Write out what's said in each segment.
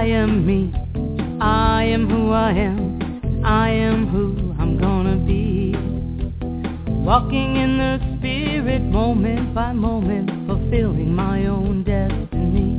am me. I am who I am. I am who I'm gonna be. Walking in the spirit, moment by moment, fulfilling my own destiny.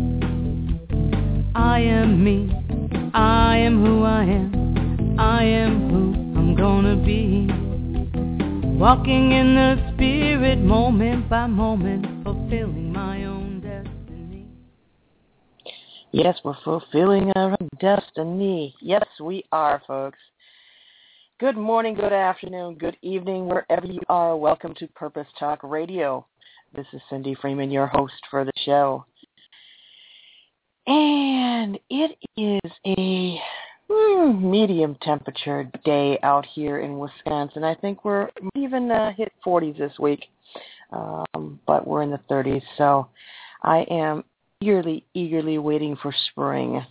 I am me. I am who I am. I am who I'm gonna be. Walking in the spirit, moment by moment, fulfilling my own destiny. Yes, we're fulfilling our own destiny. Yes, we are, folks. Good morning, good afternoon, good evening, wherever you are. Welcome to Purpose Talk Radio. This is Cindy Freeman, your host for the show. And it is a medium temperature day out here in Wisconsin. I think we're even hit 40s this week, but we're in the 30s. So I am eagerly waiting for spring.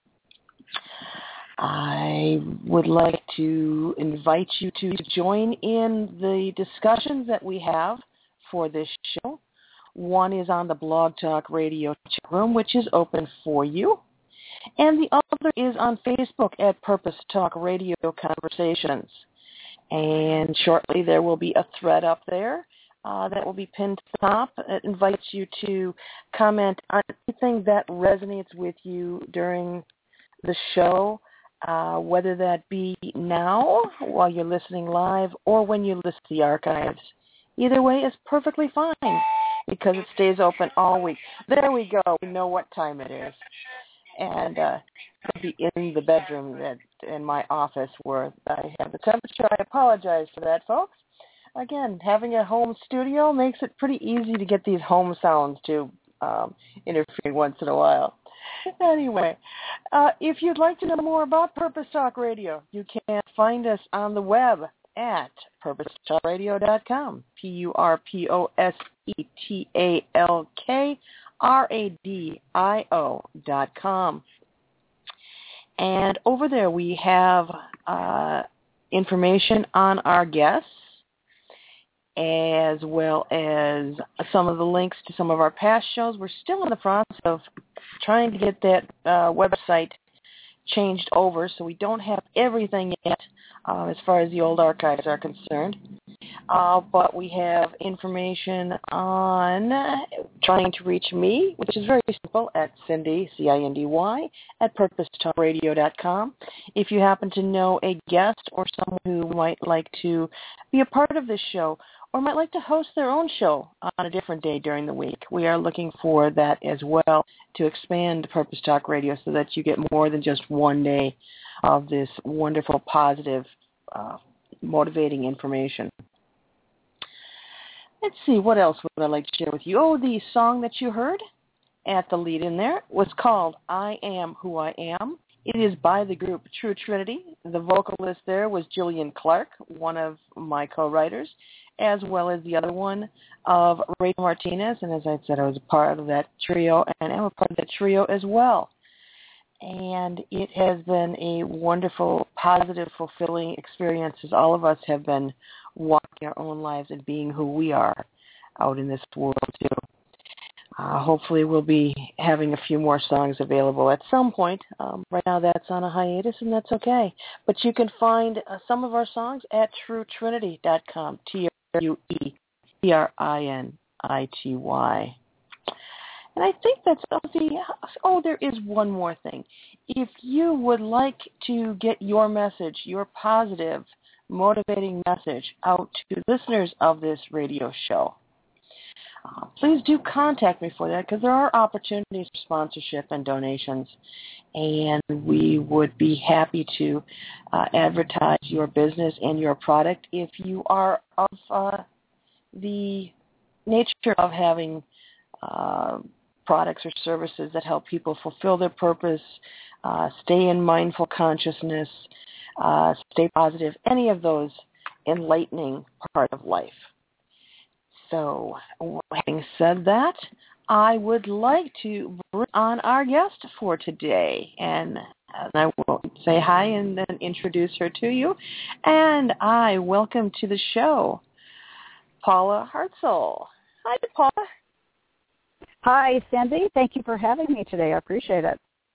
I would like to invite you to join in the discussions that we have for this show. One is on the Blog Talk Radio chat room, which is open for you. And the other is on Facebook at Purpose Talk Radio Conversations. And shortly there will be a thread up there that will be pinned to the top. It invites you to comment on anything that resonates with you during the show, whether that be now while you're listening live or when you listen to the archives. Either way is perfectly fine because it stays open all week. There we go. We know what time it is. And I'll be in the bedroom in my office where I have the temperature. I apologize for that, folks. Again, having a home studio makes it pretty easy to get these home sounds to interfere once in a while. Anyway, if you'd like to know more about Purpose Talk Radio, you can find us on the web at purposetalkradio.com, PurposeTalkradio.com. And over there we have information on our guests, as well as some of the links to some of our past shows. We're still in the process of trying to get that website changed over, so we don't have everything yet as far as the old archives are concerned. But we have information on trying to reach me, which is very simple, at Cindy, C-I-N-D-Y, at PurposeTalkRadio.com. If you happen to know a guest or someone who might like to be a part of this show or might like to host their own show on a different day during the week, we are looking for that as well to expand Purpose Talk Radio so that you get more than just one day of this wonderful, positive, motivating information. Let's see, what else would I like to share with you? Oh, the song that you heard at the lead in there was called I Am Who I Am. It is by the group True Trinity. The vocalist there was Jillian Clark, one of my co-writers, as well as the other one of Rachel Martinez. And as I said, I was a part of that trio, and I'm a part of that trio as well. And it has been a wonderful, positive, fulfilling experience as all of us have been walking our own lives and being who we are out in this world too. Hopefully we'll be having a few more songs available at some point. Right now that's on a hiatus, and that's okay. But you can find some of our songs at TrueTrinity.com, TrueTrinity. And I think that's there is one more thing. If you would like to get your message, your positive, motivating message out to listeners of this radio show, please do contact me for that, because there are opportunities for sponsorship and donations, and we would be happy to advertise your business and your product if you are of the nature of having products or services that help people fulfill their purpose, stay in mindful consciousness, stay positive, any of those enlightening part of life. So, having said that, I would like to bring on our guest for today, and I will say hi and then introduce her to you. And I welcome to the show Paula Hartzell. Hi, Paula. Hi, Cindy. Thank you for having me today. I appreciate it.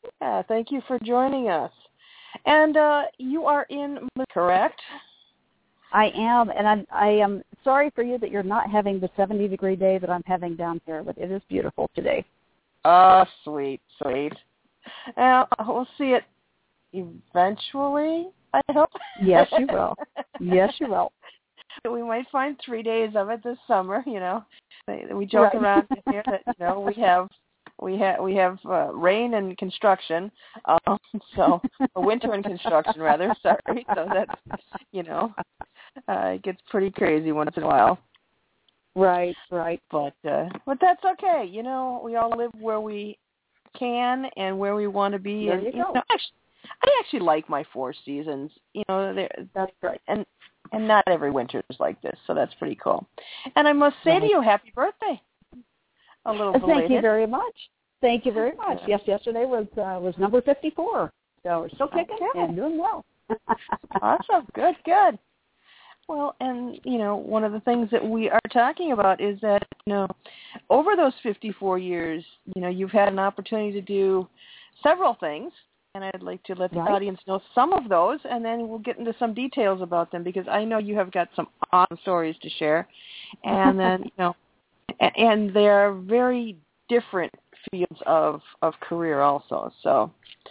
Yeah, thank you for joining us. And you are in, correct? I am, and I am sorry for you that you're not having the 70-degree day that I'm having down here, but it is beautiful today. Oh, sweet. We'll see it eventually, I hope. Yes, you will. Yes, you will. We might find 3 days of it this summer. We joke around here that we have rain and construction, so or winter and construction rather. Sorry, so that's it gets pretty crazy once in a while. Right. But that's okay. We all live where we can and where we want to be. There you go. I actually like my 4 seasons. That's right. And not every winter is like this, so that's pretty cool. And I must say to you, happy birthday. A little belated. Thank you very much. Thank you very much. Yes, yesterday was number 54, so we're still kicking and doing well. Awesome. Good. Well, and, one of the things that we are talking about is that, over those 54 years, you've had an opportunity to do several things, and I'd like to let the audience know some of those, and then we'll get into some details about them, because I know you have got some awesome stories to share, and then, and they're very different fields of career also. So,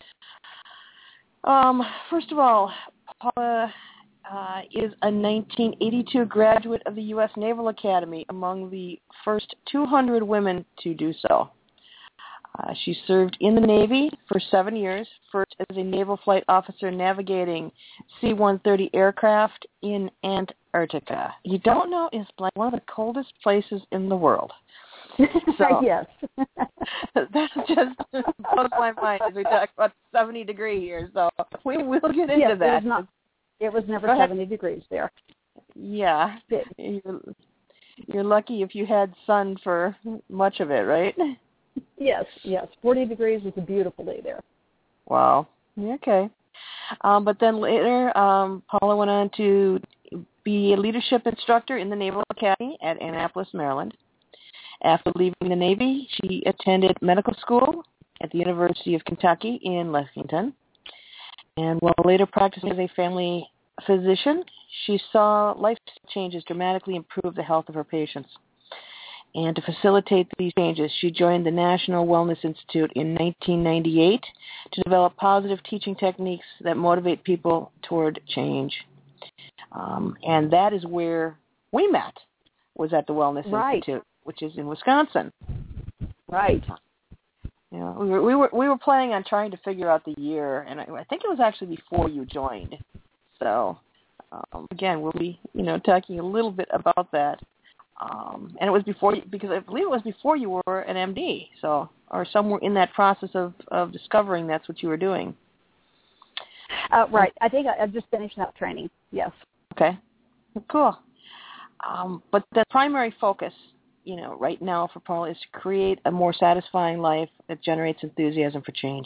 first of all, Paula is a 1982 graduate of the U.S. Naval Academy, among the first 200 women to do so. She served in the Navy for 7 years, first as a naval flight officer navigating C-130 aircraft in Antarctica. You don't know, it's like one of the coldest places in the world. So, yes. That just blows my mind as we talk about 70 degree here, so we will get into that. It was never 70 degrees there. Yeah. You're lucky if you had sun for much of it, right? Yes. 40 degrees was a beautiful day there. Wow. Okay. But then later, Paula went on to be a leadership instructor in the Naval Academy at Annapolis, Maryland. After leaving the Navy, she attended medical school at the University of Kentucky in Lexington. And while later practicing as a family physician, she saw lifestyle changes dramatically improve the health of her patients. And to facilitate these changes, she joined the National Wellness Institute in 1998 to develop positive teaching techniques that motivate people toward change. And that is where we met, was at the Wellness Institute, which is in Wisconsin. Right. We were planning on trying to figure out the year, and I think it was actually before you joined. So, again, we'll be, talking a little bit about that. And it was before, because I believe it was before you were an MD, so, or somewhere in that process of discovering that's what you were doing. Right. I think I just finished that training. Yes. Okay. Cool. But the primary focus, right now for Paula is to create a more satisfying life that generates enthusiasm for change.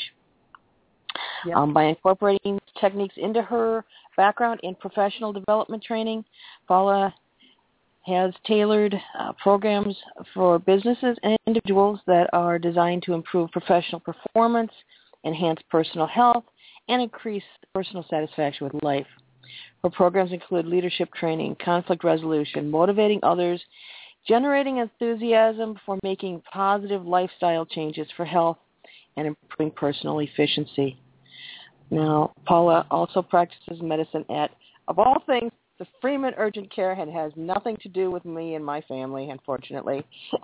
Yep. By incorporating techniques into her background in professional development training, Paula has tailored programs for businesses and individuals that are designed to improve professional performance, enhance personal health, and increase personal satisfaction with life. Her programs include leadership training, conflict resolution, motivating others, generating enthusiasm for making positive lifestyle changes for health, and improving personal efficiency. Now, Paula also practices medicine at, of all things, the Freeman Urgent Care, and has nothing to do with me and my family, unfortunately.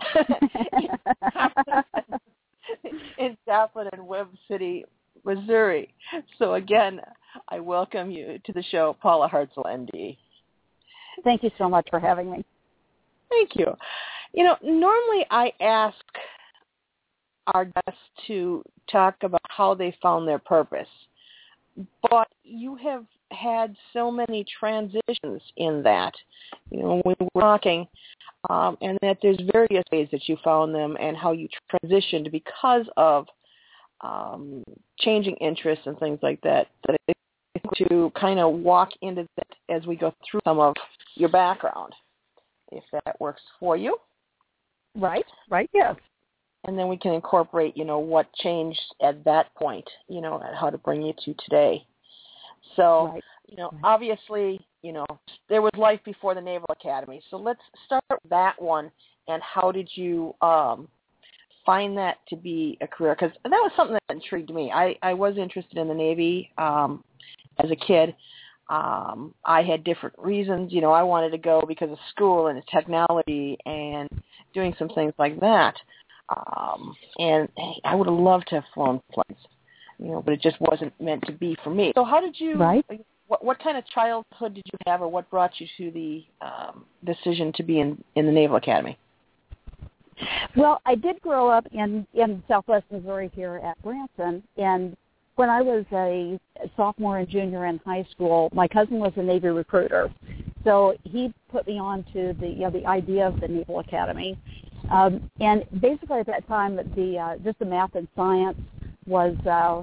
In Joplin and Webb City, Missouri. So again, I welcome you to the show, Paula Hartzell, MD. Thank you so much for having me. Thank you. Normally I ask our guests to talk about how they found their purpose, but you have had so many transitions in that, when we're talking, and that there's various ways that you found them and how you transitioned because of changing interests and things like that, to kind of walk into that as we go through some of your background, if that works for you. Right, yes. and then we can incorporate, what changed at that point, how to bring you to today. So, Right. Obviously, there was life before the Naval Academy. So let's start with that one. And how did you find that to be a career? Because that was something that intrigued me. I was interested in the Navy as a kid. I had different reasons. I wanted to go because of school and technology and doing some things like that. And I would have loved to have flown planes, but it just wasn't meant to be for me. So how did you, Right. what kind of childhood did you have, or what brought you to the decision to be in the Naval Academy? Well, I did grow up in Southwest Missouri here at Branson, and when I was a sophomore and junior in high school, my cousin was a Navy recruiter, so he put me on to the idea of the Naval Academy. And basically at that time, just the math and science was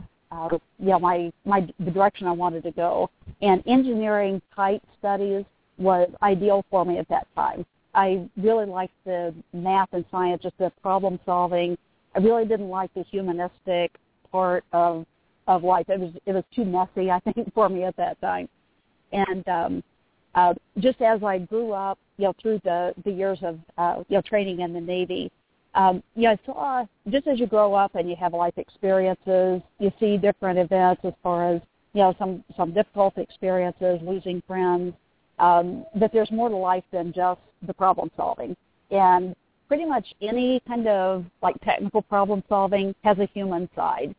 the direction I wanted to go, and engineering type studies was ideal for me at that time. I really liked the math and science, just the problem solving. I really didn't like the humanistic part of life. It was too messy, I think, for me at that time. And just as I grew up, through the years of training in the Navy, I saw, just as you grow up and you have life experiences, you see different events as far as some difficult experiences, losing friends. That there's more to life than just the problem solving. And pretty much any kind of technical problem solving has a human side.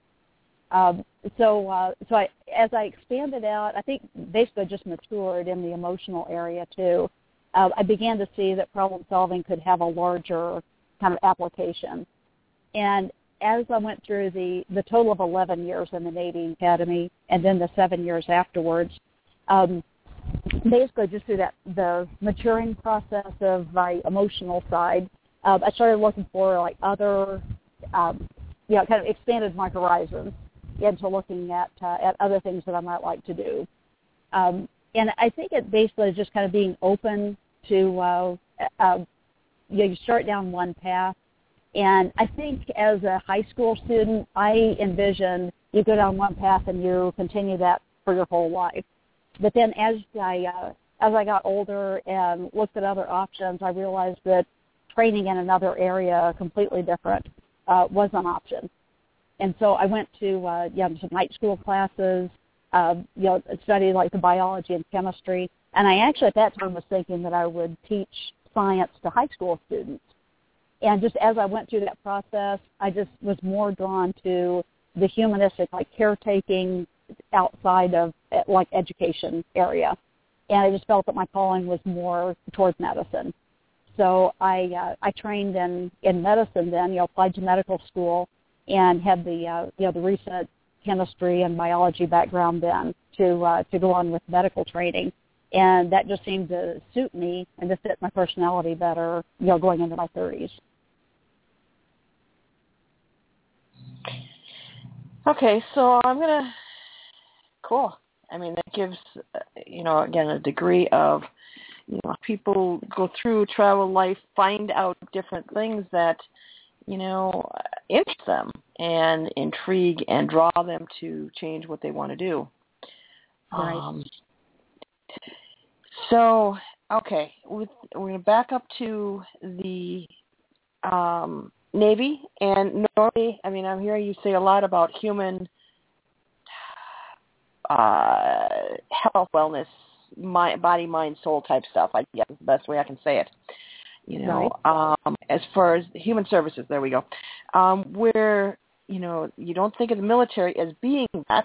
So as I expanded out, I think basically just matured in the emotional area too. I began to see that problem solving could have a larger kind of application. And as I went through the total of 11 years in the Navy Academy and then the 7 years afterwards, basically just through the maturing process of my emotional side, I started looking for other, kind of expanded my horizons into looking at other things that I might like to do. And I think it basically is just kind of being open to, you start down one path. And I think as a high school student, I envisioned you go down one path and you continue that for your whole life. But then as I got older and looked at other options, I realized that training in another area completely different was an option. And so I went to some night school classes, studied the biology and chemistry. And I actually at that time was thinking that I would teach science to high school students. And just as I went through that process, I just was more drawn to the humanistic, caretaking outside of education area. And I just felt that my calling was more towards medicine. So I trained in medicine then, applied to medical school and had the recent chemistry and biology background then to go on with medical training. And that just seemed to suit me and to fit my personality better, going into my 30s. Okay, so cool. I mean, that gives, again, a degree of, people go through travel life, find out different things that, interest them and intrigue and draw them to change what they want to do. Right. So, okay, we're going to back up to the Navy, and normally, I'm hearing you say a lot about human health, wellness, body, mind, soul type stuff. I guess is the best way I can say it. Right. As far as human services, there we go. Where, you don't think of the military as being that,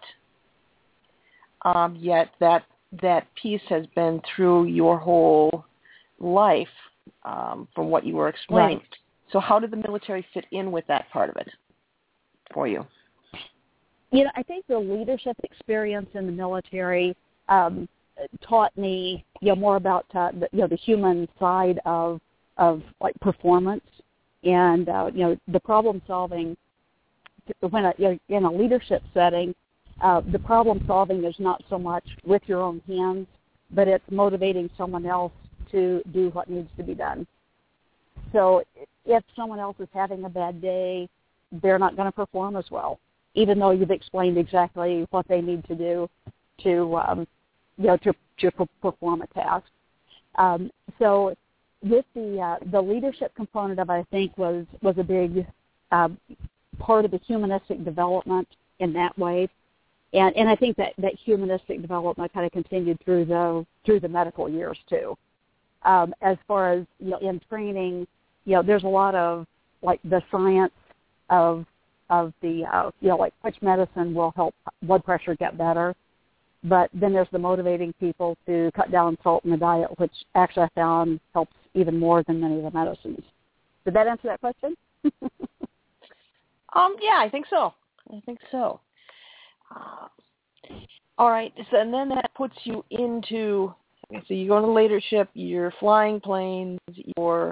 yet that piece has been through your whole life, from what you were explaining. Right. So how did the military fit in with that part of it for you? I think the leadership experience in the military taught me, more about the human side of performance and the problem solving. When you're in a leadership setting, the problem solving is not so much with your own hands, but it's motivating someone else to do what needs to be done. So if someone else is having a bad day, they're not going to perform as well, even though you've explained exactly what they need to do to perform a task. So with the leadership component of it, I think was a big part of the humanistic development in that way, and I think that humanistic development kind of continued through the medical years too. As far as in training, there's a lot of like the science of the like which medicine will help blood pressure get better, but then there's the motivating people to cut down salt in the diet, which actually I found helps even more than many of the medicines. Did that answer that question? Yeah, I think so. All right, so and then that puts you into, so you go into leadership, you're flying planes, you're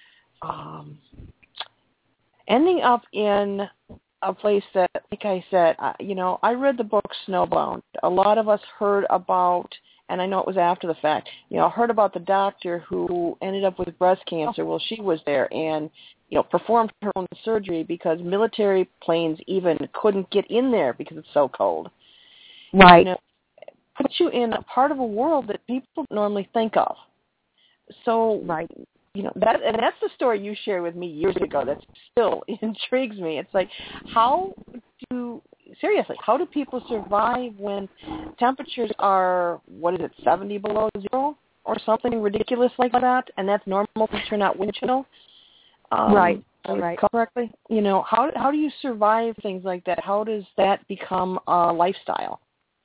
ending up in a place that, like I said, I read the book Snowbound. A lot of us heard about, and I know it was after the fact, heard about the doctor who ended up with breast cancer. Well, she was there and, performed her own surgery because military planes even couldn't get in there because it's so cold. Right. Puts you in a part of a world that people normally think of. So, right. That's the story you shared with me years ago that still intrigues me. It's like, how do people survive when temperatures are, 70 below zero or something ridiculous like that, and that's normal since you're not wind chill? Right. Correctly? How do you survive things like that? How does that become a lifestyle?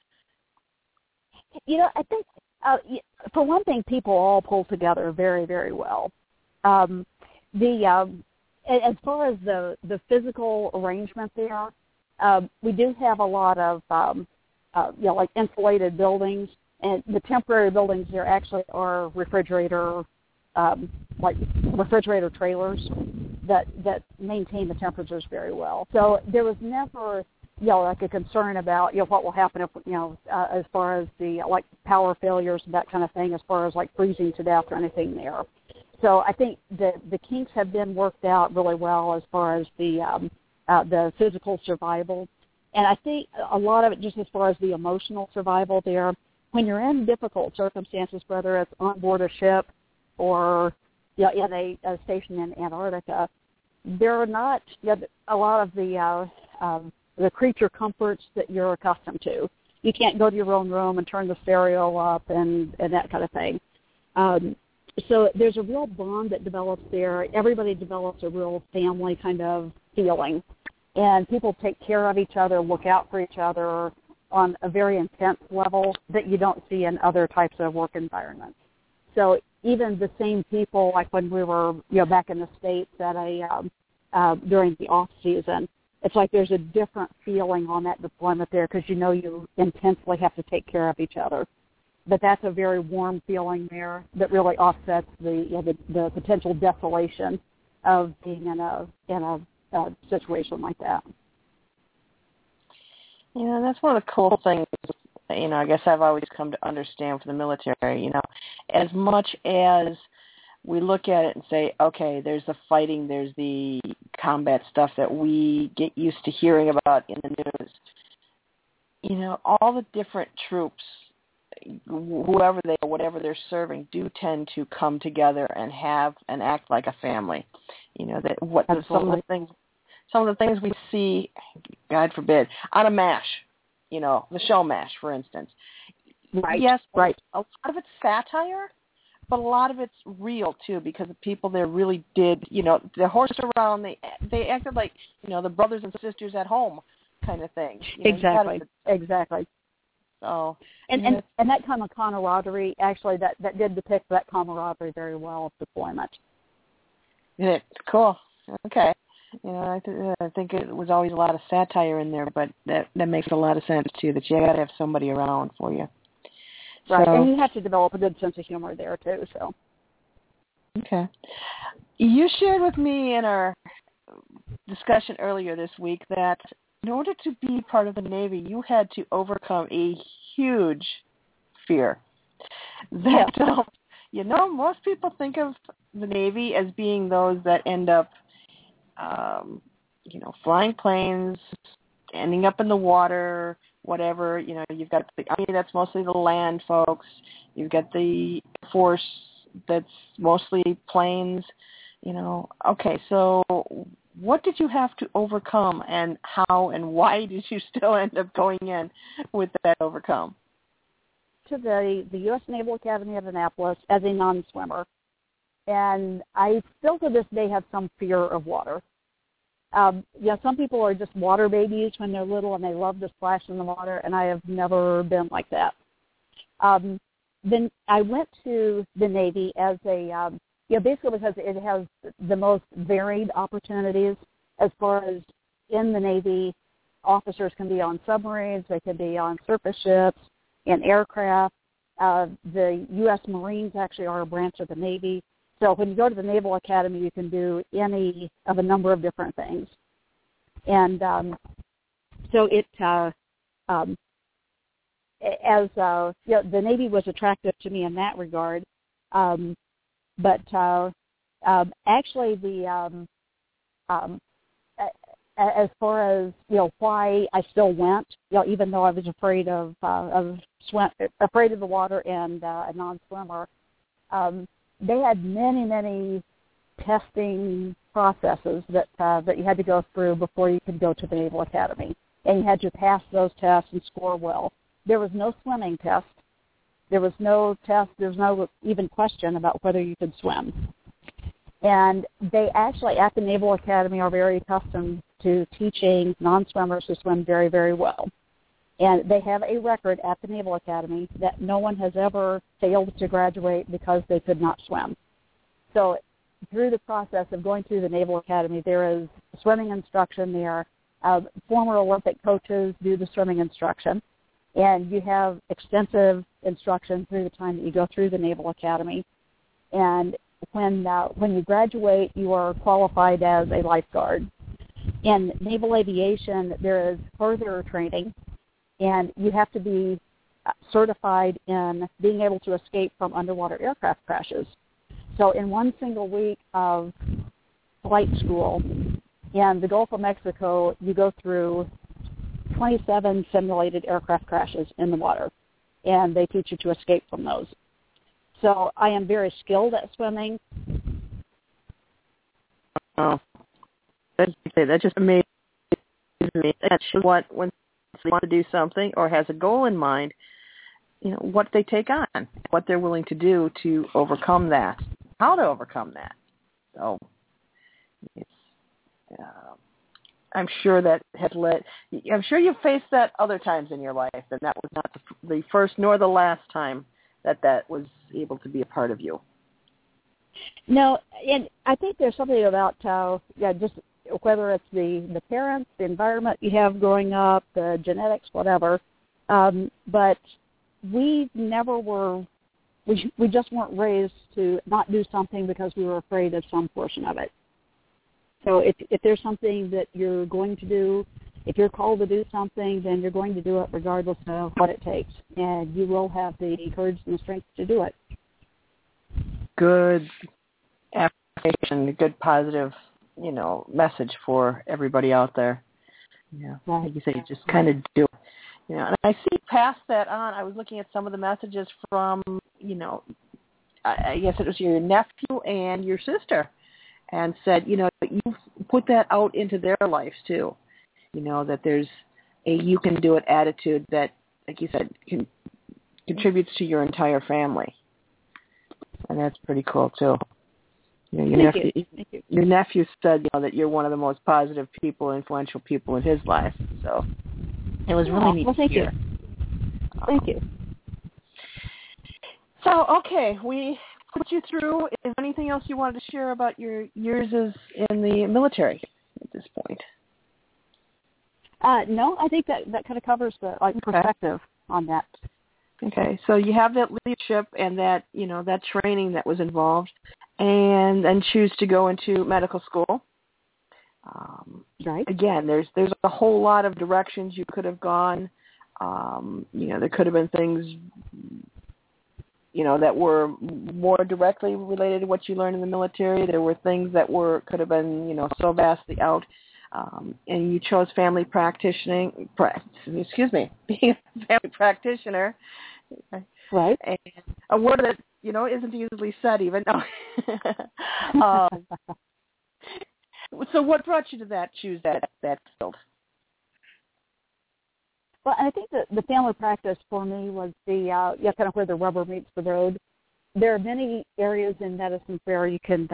I think, for one thing, people all pull together very, very well. As far as the physical arrangement there, we do have a lot of, like insulated buildings, and the temporary buildings there actually are refrigerator trailers that maintain the temperatures very well. So there was never, like a concern about, what will happen if, as far as the, like, power failures and that kind of thing, as far as, like, freezing to death or anything there. So I think the kinks have been worked out really well as far as the physical survival. And I think a lot of it just as far as the emotional survival there, when you're in difficult circumstances, whether it's on board a ship or in a station in Antarctica, there are not a lot of the creature comforts that you're accustomed to. You can't go to your own room and turn the stereo up and that kind of thing. So there's a real bond that develops there. Everybody develops a real family kind of feeling. And people take care of each other, look out for each other on a very intense level that you don't see in other types of work environments. So even the same people, like when we were back in the States at during the off season, it's like there's a different feeling on that deployment there because you intensely have to take care of each other. But that's a very warm feeling there that really offsets the potential desolation of being in a situation like that. Yeah, that's one of the cool things, I guess I've always come to understand for the military, as much as we look at it and say, okay, there's the fighting, there's the combat stuff that we get used to hearing about in the news. All the different troops, whoever they are, whatever they're serving, do tend to come together and have and act like a family. Some of the things we see, God forbid, on a MASH, the show MASH, for instance. Right. Yes, right. A lot of it's satire, but a lot of it's real too, because the people there really did, they horsed around, they acted like, the brothers and sisters at home kind of thing. Exactly. So, and that kind of camaraderie, actually, that did depict that camaraderie very well of deployment. Yeah, cool. Okay. I think it was always a lot of satire in there, but that makes a lot of sense too. That you got to have somebody around for you. Right, so, and you have to develop a good sense of humor there too. So. Okay. You shared with me in our discussion earlier this week that in order to be part of the Navy, you had to overcome a huge fear. That most people think of the Navy as being those that end up, flying planes, ending up in the water, whatever. You've got the Army that's mostly the land folks. You've got the Air Force that's mostly planes. Okay, so what did you have to overcome, and how and why did you still end up going in with that overcome? To the U.S. Naval Academy of Annapolis as a non-swimmer. And I still to this day have some fear of water. Some people are just water babies when they're little and they love to splash in the water, and I have never been like that. Then I went to the Navy as a, basically because it has the most varied opportunities as far as in the Navy. Officers can be on submarines, they can be on surface ships, in aircraft. The U.S. Marines actually are a branch of the Navy. So when you go to the Naval Academy, you can do any of a number of different things. And so it, the Navy was attractive to me in that regard. But actually, as far as why I still went, even though I was afraid of the water and a non-swimmer, they had many testing processes that you had to go through before you could go to the Naval Academy, and you had to pass those tests and score well. There was no swimming test. There was no test. There was no even question about whether you could swim. And they actually, at the Naval Academy, are very accustomed to teaching non-swimmers to swim very, very well. And they have a record at the Naval Academy that no one has ever failed to graduate because they could not swim. So through the process of going through the Naval Academy, there is swimming instruction there. Former Olympic coaches do the swimming instruction. And you have extensive instruction through the time that you go through the Naval Academy. And when you graduate, you are qualified as a lifeguard. In naval aviation, there is further training, and you have to be certified in being able to escape from underwater aircraft crashes. So in one single week of flight school in the Gulf of Mexico, you go through 27 simulated aircraft crashes in the water, and they teach you to escape from those. So I am very skilled at swimming. Oh, that just amazes me. That's what when they want to do something or has a goal in mind, what they take on, what they're willing to do to overcome that, how to overcome that. So it's, I'm sure that has led. I'm sure you've faced that other times in your life, and that was not the first nor the last time that was able to be a part of you. No, and I think there's something about just whether it's the parents, the environment you have growing up, the genetics, whatever. But we never were. We just weren't raised to not do something because we were afraid of some portion of it. So if there's something that you're going to do, if you're called to do something, then you're going to do it regardless of what it takes, and you will have the courage and the strength to do it. Good affirmation, a good positive, message for everybody out there. Yeah, right. Like you say, you just kind of do it. And I see past that on. I was looking at some of the messages from, I guess it was your nephew and your sister, and said, you put that out into their lives too. That there's a you can do it attitude that, like you said, contributes to your entire family. And that's pretty cool too. Your nephew said that you're one of the most positive people, influential people in his life. So it was really neat to hear. Thank you. So, okay, we put you through. Is there anything else you wanted to share about your years in the military at this point? No, I think that kind of covers the perspective on that. Okay, so you have that leadership and that that training that was involved, and then choose to go into medical school. Right. Again, there's a whole lot of directions you could have gone. There could have been things that were more directly related to what you learned in the military. There were things that could have been, so vastly out. And you chose family practicing, being a family practitioner. Right. And a word that, isn't usually said even. So what brought you to choose that field? Well, I think that the family practice for me was the kind of where the rubber meets the road. There are many areas in medicine where you can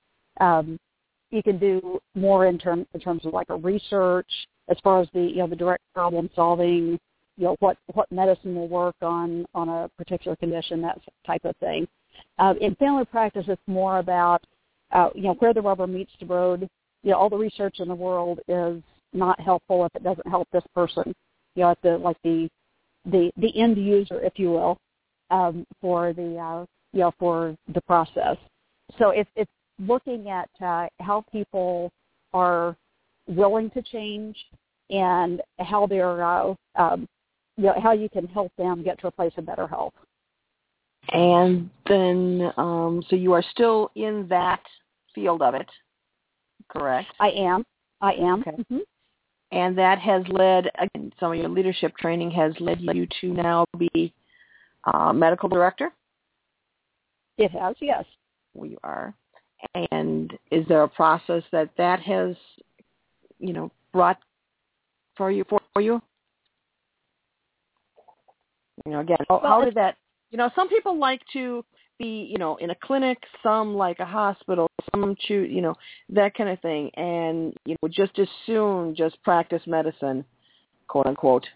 do more in terms of like a research as far as the direct problem solving, what medicine will work on a particular condition, that type of thing. In family practice, it's more about where the rubber meets the road. All the research in the world is not helpful if it doesn't help this person. At the end user, if you will, for the process. So it's looking at how people are willing to change and how they're how you can help them get to a place of better health. And then, so you are still in that field of it, correct? I am. Okay. Mm-hmm. And that has led, again, some of your leadership training has led you to now be medical director? It has, yes. We are. And is there a process that has, brought for you? Again, how did that, some people like to be, in a clinic, some like a hospital, some choose, that kind of thing, and just as soon just practice medicine, quote unquote.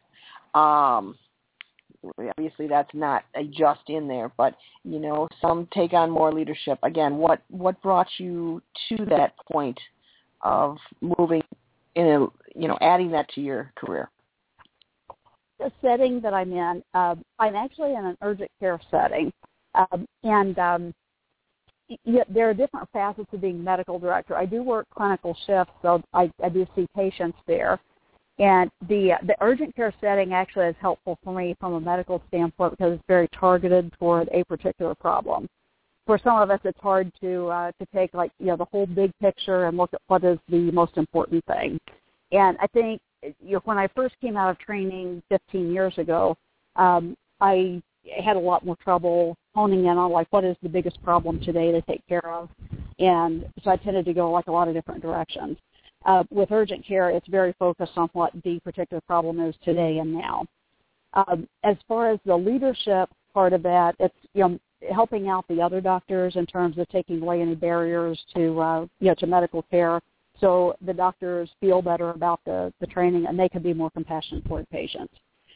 Obviously, that's not just in there, but some take on more leadership. Again, what brought you to that point of moving in, adding that to your career? The setting that I'm in, I'm actually in an urgent care setting. And there are different facets of being medical director. I do work clinical shifts, so I do see patients there. And the urgent care setting actually is helpful for me from a medical standpoint because it's very targeted toward a particular problem. For some of us, it's hard to take the whole big picture and look at what is the most important thing. And I think when I first came out of training 15 years ago, I had a lot more trouble honing in on what is the biggest problem today to take care of, and so I tended to go a lot of different directions. With urgent care, it's very focused on what the particular problem is today and now. As far as the leadership part of that, it's helping out the other doctors in terms of taking away any barriers to medical care, so the doctors feel better about the training and they can be more compassionate toward patients.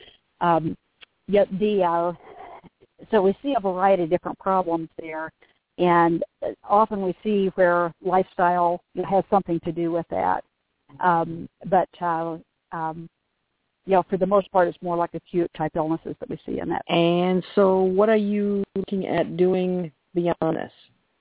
So we see a variety of different problems there, and often we see where lifestyle has something to do with that. But for the most part, it's more like acute type illnesses that we see in that. And so what are you looking at doing beyond this?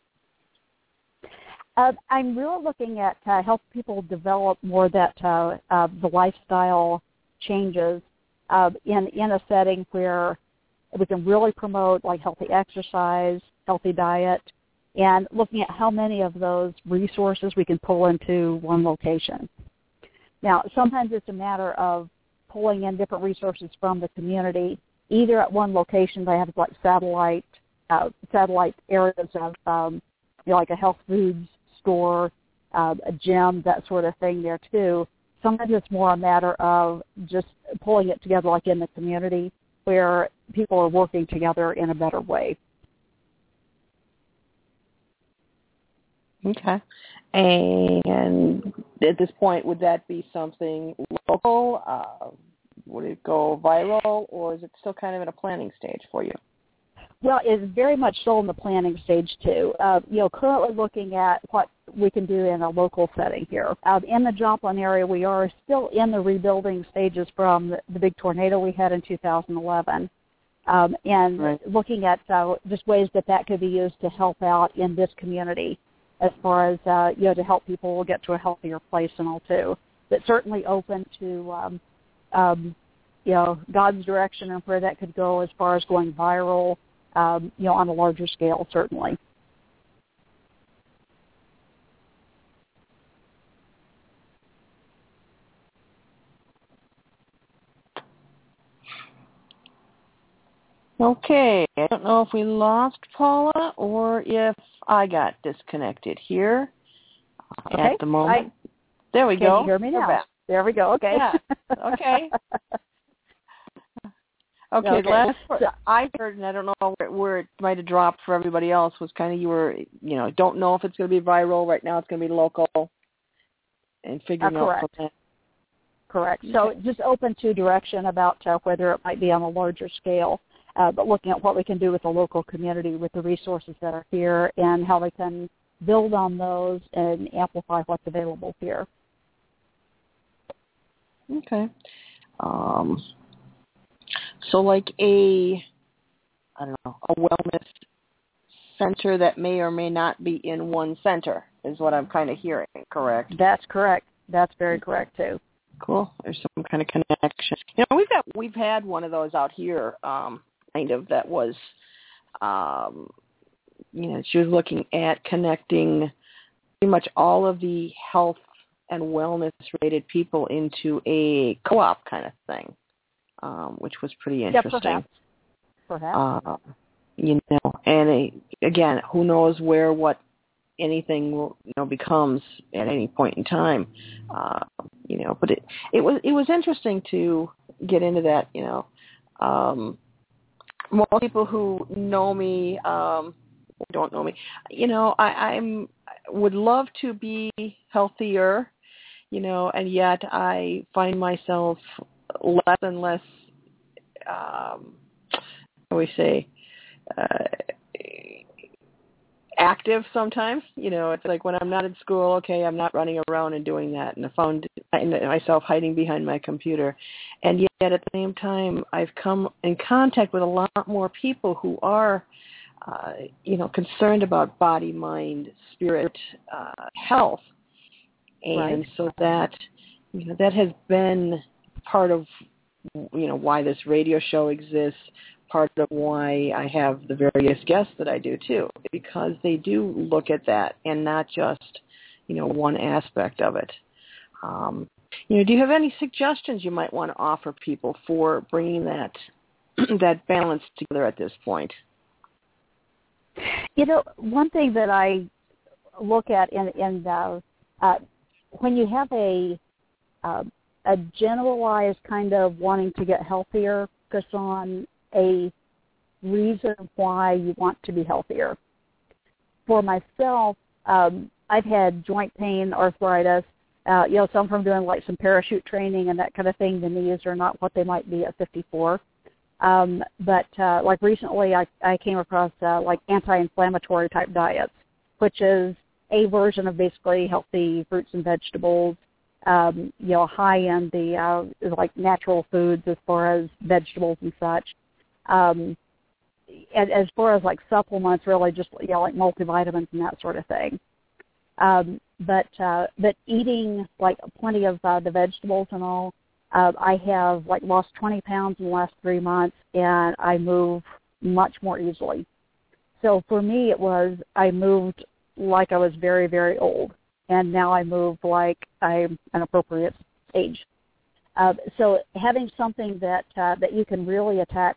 I'm really looking at help people develop more that the lifestyle changes in a setting where we can really promote healthy exercise, healthy diet, and looking at how many of those resources we can pull into one location. Now, sometimes it's a matter of pulling in different resources from the community, either at one location they have satellite areas of like a health foods store, a gym, that sort of thing there too. Sometimes it's more a matter of just pulling it together in the community where people are working together in a better way. Okay. And at this point, would that be something local? Would it go viral, or is it still kind of in a planning stage for you? Well, it's very much still in the planning stage, too. Currently looking at what we can do in a local setting here. In the Joplin area, we are still in the rebuilding stages from the big tornado we had in 2011. And right. Looking at just ways that could be used to help out in this community as far as, to help people get to a healthier place and all, too. But certainly open to, God's direction and where that could go as far as going viral on a larger scale, certainly. Okay, I don't know if we lost Paula or if I got disconnected here at the moment. There we go. Can you hear me now? There we go. Okay. Yeah. Okay. Okay. The last part I heard, and I don't know where it might have dropped for everybody else, was kind of you were, don't know if it's going to be viral. Right now it's going to be local and figuring out from that. Correct. So just open to direction about whether it might be on a larger scale. But looking at what we can do with the local community, with the resources that are here, and how we can build on those and amplify what's available here. Okay. So like a wellness center that may or may not be in one center is what I'm kind of hearing, correct? That's correct. That's very correct, too. Cool. There's some kind of connection. We've had one of those out here, kind of, that was, she was looking at connecting pretty much all of the health and wellness-related people into a co-op kind of thing, which was pretty interesting. Perhaps. And again, who knows where what anything will, becomes at any point in time, But it was interesting to get into that. Most people who know me, don't know me, I would love to be healthier, and yet I find myself less and less, active sometimes. It's like when I'm not in school, okay, I'm not running around and doing that, and I found myself hiding behind my computer. And yet at the same time, I've come in contact with a lot more people who are, concerned about body, mind, spirit, health. And so that, that has been part of, why this radio show exists, part of why I have the various guests that I do too, because they do look at that and not just, one aspect of it. Do you have any suggestions you might want to offer people for bringing that that balance together at this point? One thing that I look at in when you have a generalized kind of wanting to get healthier, focus on a reason why you want to be healthier. For myself, I've had joint pain, arthritis, some from doing like some parachute training and that kind of thing. The knees are not what they might be at 54. But like recently I came across like anti-inflammatory type diets, which is a version of basically healthy fruits and vegetables, high in the like natural foods as far as vegetables and such. And as far as like supplements, really just like multivitamins and that sort of thing. But eating like plenty of the vegetables and all, I have like lost 20 pounds in the last 3 months, and I move much more easily. So for me, I moved like I was very, very old, and now I move like I'm an appropriate age. So having something that you can really attach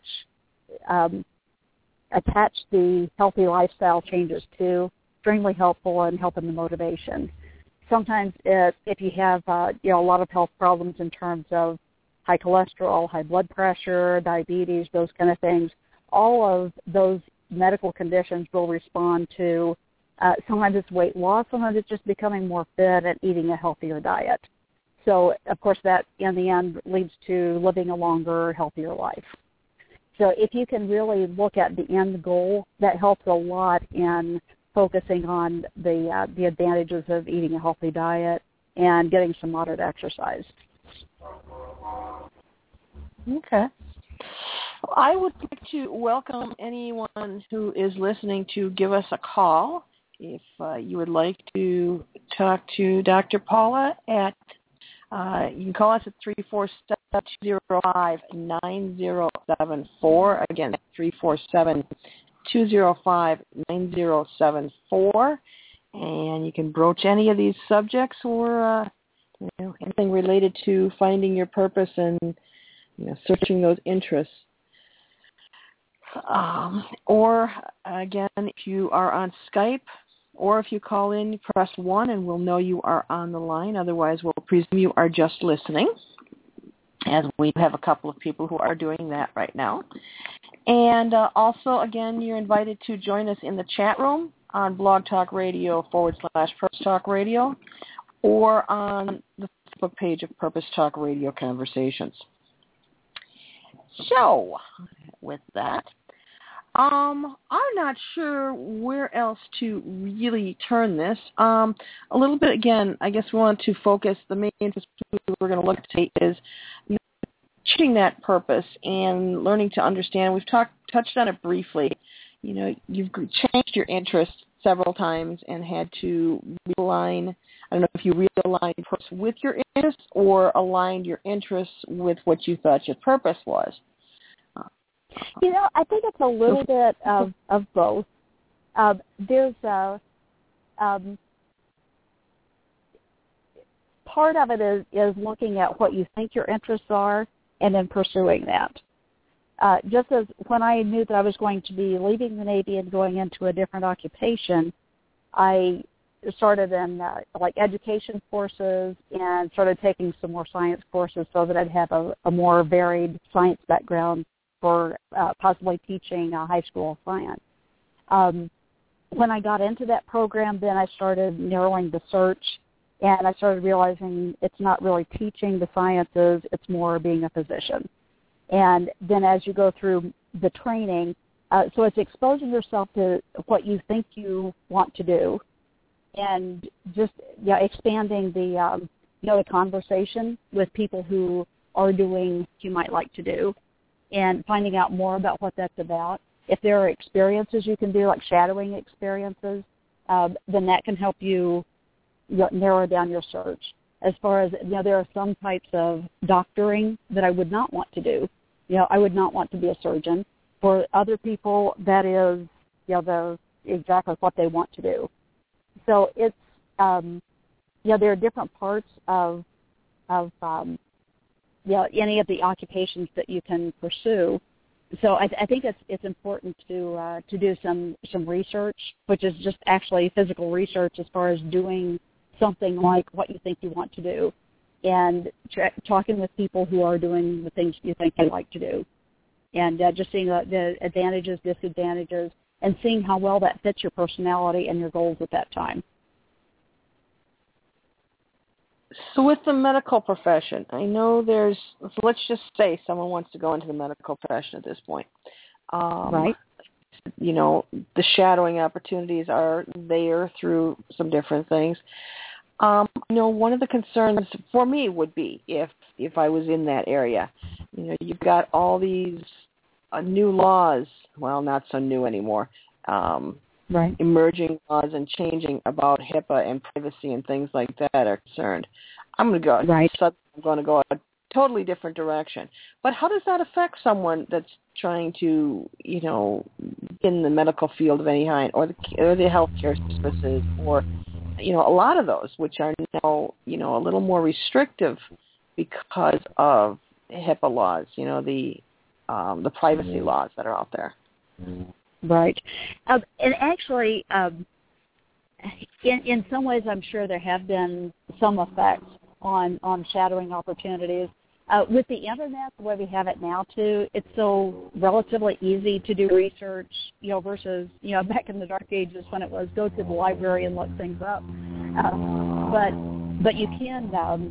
the healthy lifestyle changes to, extremely helpful in helping the motivation. Sometimes if you have a lot of health problems in terms of high cholesterol, high blood pressure, diabetes, those kind of things, all of those medical conditions will respond to sometimes it's weight loss, sometimes it's just becoming more fit and eating a healthier diet. So, of course, that in the end leads to living a longer, healthier life. So if you can really look at the end goal, that helps a lot in focusing on the advantages of eating a healthy diet and getting some moderate exercise. Okay. Well, I would like to welcome anyone who is listening to give us a call. If you would like to talk to Dr. Paula at, you can call us at 347-205-9074. Again, 205-9074. And you can broach any of these subjects or anything related to finding your purpose and searching those interests. Or, again, if you are on Skype or if you call in, press 1 and we'll know you are on the line. Otherwise, we'll presume you are just listening, as we have a couple of people who are doing that right now. And also, again, you're invited to join us in the chat room on Blog Talk Radio /Purpose Talk Radio or on the Facebook page of Purpose Talk Radio Conversations. So, with that, I'm not sure where else to really turn this. A little bit, again, I guess we want to focus, the main interest we're going to look at today is achieving that purpose and learning to understand. We've touched on it briefly. You've changed your interests several times and had to realign. I don't know if you realigned purpose with your interests or aligned your interests with what you thought your purpose was. I think it's a little bit of both. There's part of it is looking at what you think your interests are and then pursuing that. Just as when I knew that I was going to be leaving the Navy and going into a different occupation, I started in education courses and started taking some more science courses so that I'd have a more varied science background for possibly teaching high school science. When I got into that program, then I started narrowing the search, and I started realizing it's not really teaching the sciences, it's more being a physician. And then as you go through the training, so it's exposing yourself to what you think you want to do, and just expanding the the conversation with people who are doing what you might like to do, and finding out more about what that's about. If there are experiences you can do, like shadowing experiences, then that can help you narrow down your search. As far as, there are some types of doctoring that I would not want to do. I would not want to be a surgeon. For other people, that is, exactly what they want to do. So it's, there are different parts of any of the occupations that you can pursue. So I think it's important to do some research, which is just actually physical research as far as doing something like what you think you want to do, and talking with people who are doing the things you think you like to do, and just seeing the advantages, disadvantages, and seeing how well that fits your personality and your goals at that time. So with the medical profession, I know let's just say someone wants to go into the medical profession at this point. Right. The shadowing opportunities are there through some different things. One of the concerns for me would be if I was in that area, you've got all these new laws, well, not so new anymore, right, emerging laws and changing about HIPAA and privacy and things like that are concerned. I'm going to go. Right. I'm going to go a totally different direction. But how does that affect someone that's trying to, in the medical field of any kind, or the healthcare services, or a lot of those which are now a little more restrictive because of HIPAA laws, the privacy laws that are out there. Right. And actually, in some ways, I'm sure there have been some effects on shadowing opportunities. With the Internet, the way we have it now, too, it's so relatively easy to do research, versus, back in the dark ages when it was go to the library and look things up. But you can,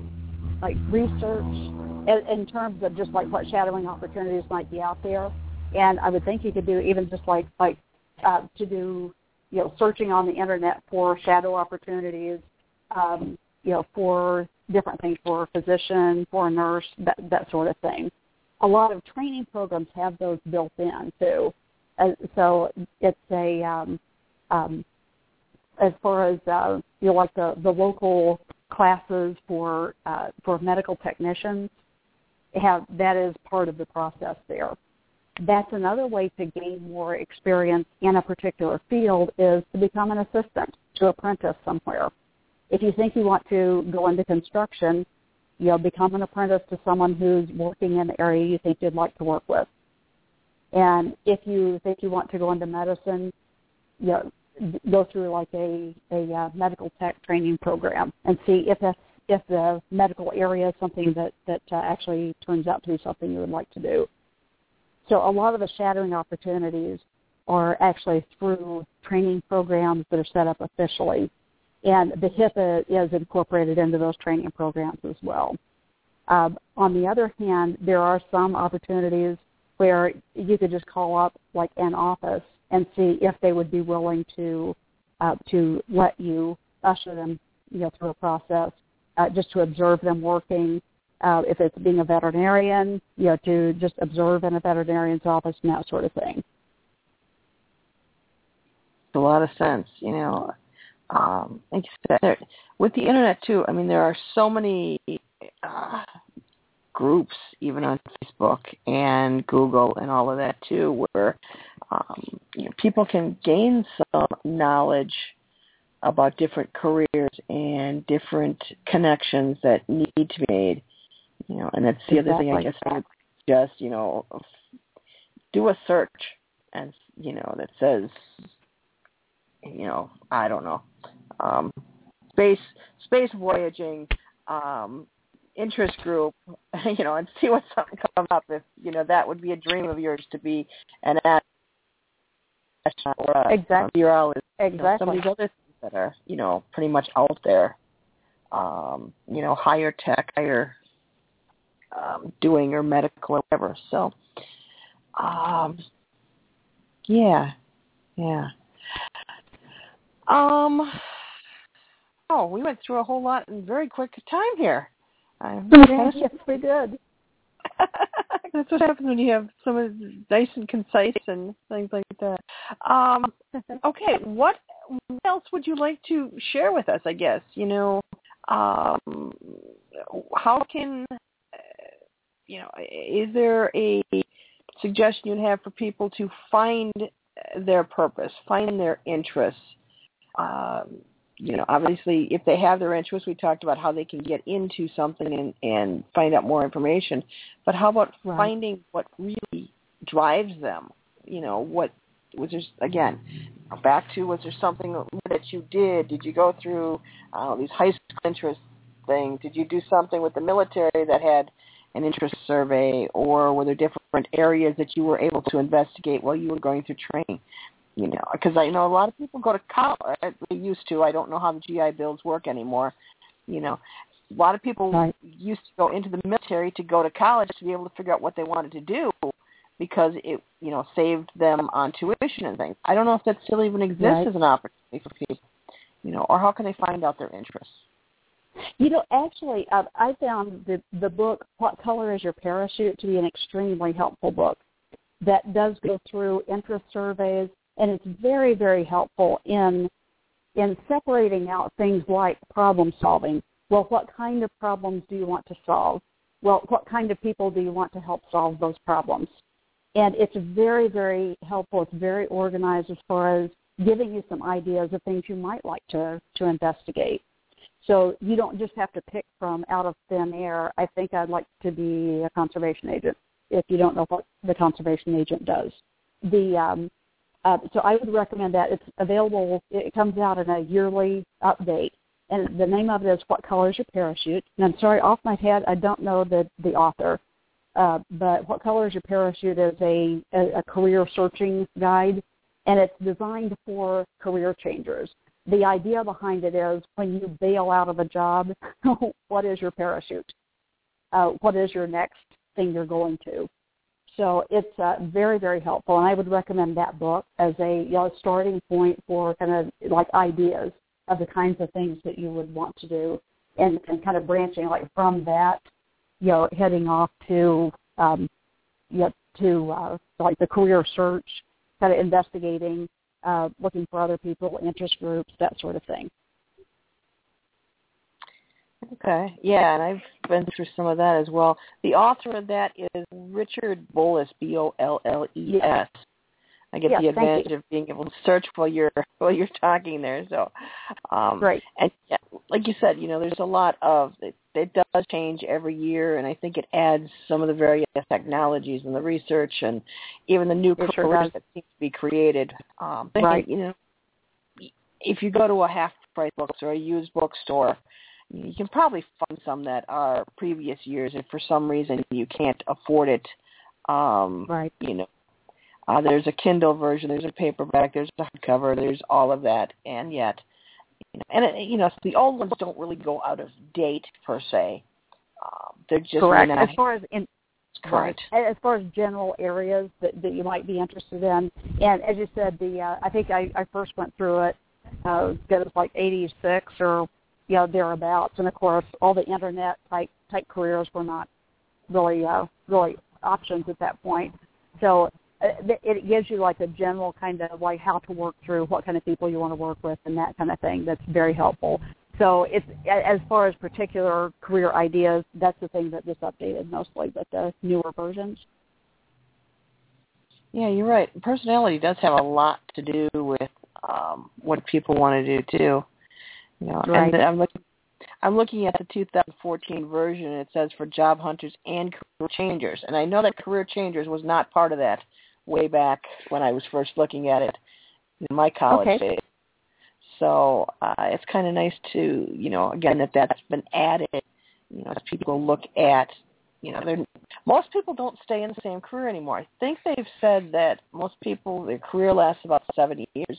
research in terms of just like what shadowing opportunities might be out there. And I would think you could do even just to do, searching on the Internet for shadow opportunities, for different things, for a physician, for a nurse, that sort of thing. A lot of training programs have those built in too. So it's as far as like the local classes for medical technicians, that is part of the process there. That's another way to gain more experience in a particular field is to become an assistant, to apprentice somewhere. If you think you want to go into construction, become an apprentice to someone who's working in the area you think you'd like to work with. And if you think you want to go into medicine, go through like a medical tech training program and see if the medical area is something that actually turns out to be something you would like to do. So a lot of the shadowing opportunities are actually through training programs that are set up officially. And the HIPAA is incorporated into those training programs as well. On the other hand, there are some opportunities where you could just call up like an office and see if they would be willing to let you usher them through a process, just to observe them working. If it's being a veterinarian, to just observe in a veterinarian's office and that sort of thing. A lot of sense, like you said, with the internet too. I mean, there are so many groups, even on Facebook and Google and all of that too, where people can gain some knowledge about different careers and different connections that need to be made. And that's the other thing I guess I would suggest. Do a search and that says, I don't know, space voyaging, interest group, and see what something comes up. If that would be a dream of yours to be an astronaut or a meteorologist. Exactly. Some of these other things that are pretty much out there. Higher tech, higher doing or medical or whatever. So, yeah. We went through a whole lot in very quick time here. Yes, we did. That's what happens when you have someone nice and concise and things like that. Okay, what else would you like to share with us, I guess? How can, is there a suggestion you'd have for people to find their purpose, find their interests? Obviously, if they have their interests, we talked about how they can get into something and find out more information. But how about finding what really drives them? What was there, again, back to, was there something that you did? Did you go through these high school interest things? Did you do something with the military that had an interest survey? Or were there different areas that you were able to investigate while you were going through training? Because I know a lot of people go to college. They used to. I don't know how the GI Bills work anymore. A lot of people used to go into the military to go to college to be able to figure out what they wanted to do because it, saved them on tuition and things. I don't know if that still even exists as an opportunity for people, or how can they find out their interests? Actually, I found the book, What Color is Your Parachute, to be an extremely helpful book that does go through interest surveys. And it's very, very helpful in separating out things like problem solving. Well, what kind of problems do you want to solve? Well, what kind of people do you want to help solve those problems? And it's very, very helpful. It's very organized as far as giving you some ideas of things you might like to investigate. So you don't just have to pick from out of thin air, I think I'd like to be a conservation agent, if you don't know what the conservation agent does. So I would recommend that. It's available. It comes out in a yearly update, and the name of it is What Color is Your Parachute? And I'm sorry, off my head, I don't know the author, but What Color is Your Parachute is a career searching guide, and it's designed for career changers. The idea behind it is when you bail out of a job, what is your parachute? What is your next thing you're going to? So it's very, very helpful, and I would recommend that book as a starting point for kind of like ideas of the kinds of things that you would want to do, and kind of branching like from that, heading off to like the career search, kind of investigating, looking for other people, interest groups, that sort of thing. Okay, yeah, and been through some of that as well. The author of that is Richard Bolles, Bolles. I get the advantage of being able to search while you're talking there. So, right. And yeah, like you said, there's a lot of it does change every year, and I think it adds some of the various technologies and the research and even the new careers that seem to be created. Right. If you go to a half-price bookstore or a used bookstore, you can probably find some that are previous years, if for some reason you can't afford it. Right. There's a Kindle version, there's a paperback, there's a hardcover, there's all of that, and yet, the old ones don't really go out of date per se. They're just correct. Not, as far as correct. Right. As far as general areas that you might be interested in, and as you said, I think I first went through it. It was like 86 or thereabouts, and of course, all the internet type careers were not really options at that point. So it gives you like a general kind of like how to work through what kind of people you want to work with and that kind of thing. That's very helpful. So it's as far as particular career ideas, that's the thing that just updated mostly, but the newer versions. Yeah, you're right. Personality does have a lot to do with what people want to do too. Right. And I'm looking at the 2014 version. It says for job hunters and career changers, and I know that career changers was not part of that way back when I was first looking at it in my college days. So it's kind of nice to, again, that's been added, as people look at, most people don't stay in the same career anymore. I think they've said that most people, their career lasts about 70 years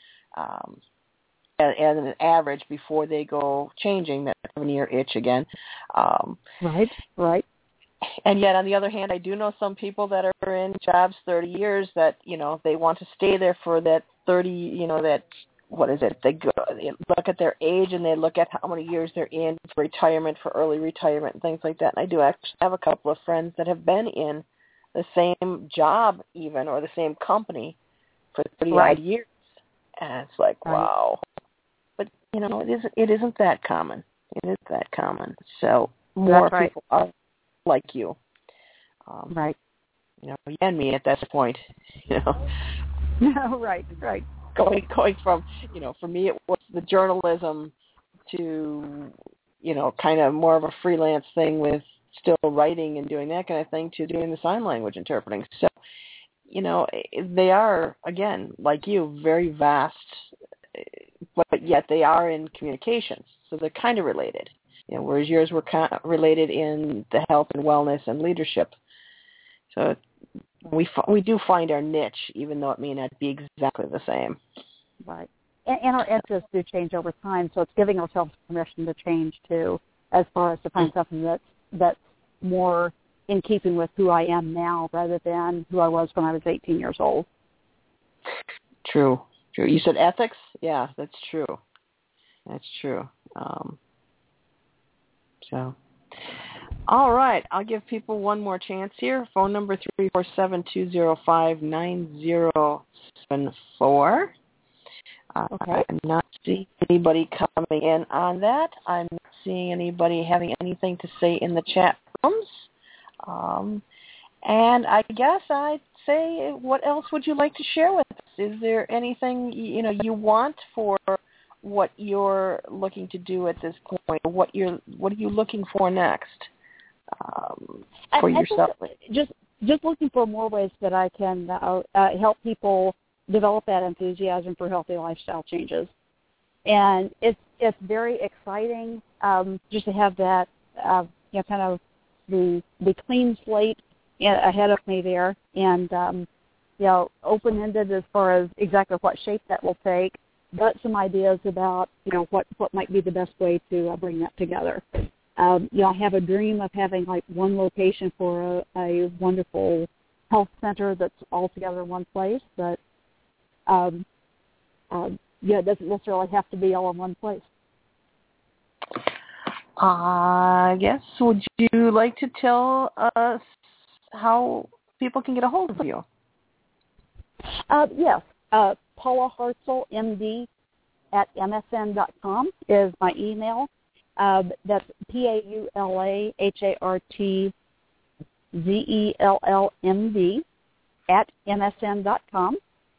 as an average before they go changing that 7-year itch again. Right. And yet, on the other hand, I do know some people that are in jobs 30 years that, they want to stay there for that 30, they look at their age and they look at how many years they're in for retirement, for early retirement and things like that. And I do actually have a couple of friends that have been in the same job even or the same company for 30-odd years. And it's like, wow. But, it isn't that common. It isn't that common. So more people are like you. Right. You and me at that point, No, right. Going from, for me it was the journalism to, kind of more of a freelance thing with still writing and doing that kind of thing to doing the sign language interpreting. So, they are, again, like you, very vast, but yet they are in communications. So they're kind of related. Whereas yours were kind of related in the health and wellness and leadership. So we do find our niche, even though it may not be exactly the same. Right. And our interests do change over time, so it's giving ourselves permission to change, too, as far as to find something that's more in keeping with who I am now rather than who I was when I was 18 years old. True. You said ethics? Yeah, that's true. So, all right. I'll give people one more chance here. Phone number 347-205-9074. Okay. I'm not seeing anybody coming in on that. I'm not seeing anybody having anything to say in the chat rooms. And I guess I'd say, what else would you like to share with us? Is there anything you want for what you're looking to do at this point? What are you looking for next for yourself? Just looking for more ways that I can help people develop that enthusiasm for healthy lifestyle changes, and it's very exciting just to have that kind of the clean slate ahead of me there, and open-ended as far as exactly what shape that will take, but some ideas about what might be the best way to bring that together. I have a dream of having like one location for a wonderful health center that's all together in one place, but it doesn't necessarily have to be all in one place. I guess, would you like to tell us how people can get a hold of you? Yes. Paula Hartzell, MD, at MSN.com is my email. That's PAULAHARTZELLMD at MSN.com.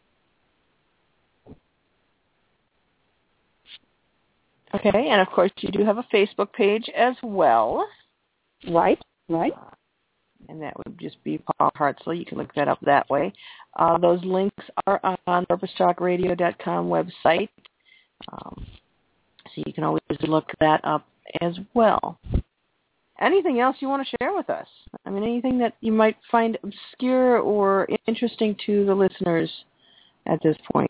Okay, and of course you do have a Facebook page as well. Right. And that would just be Paula Hartzell. You can look that up that way. Those links are on the PurposeTalkRadio.com website. So you can always look that up as well. Anything else you want to share with us? I mean, anything that you might find obscure or interesting to the listeners at this point?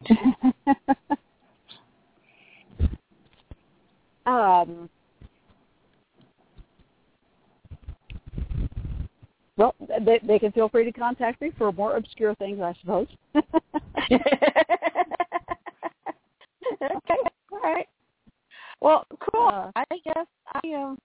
Well, they can feel free to contact me for more obscure things, I suppose. Okay, all right. Well, cool. I guess I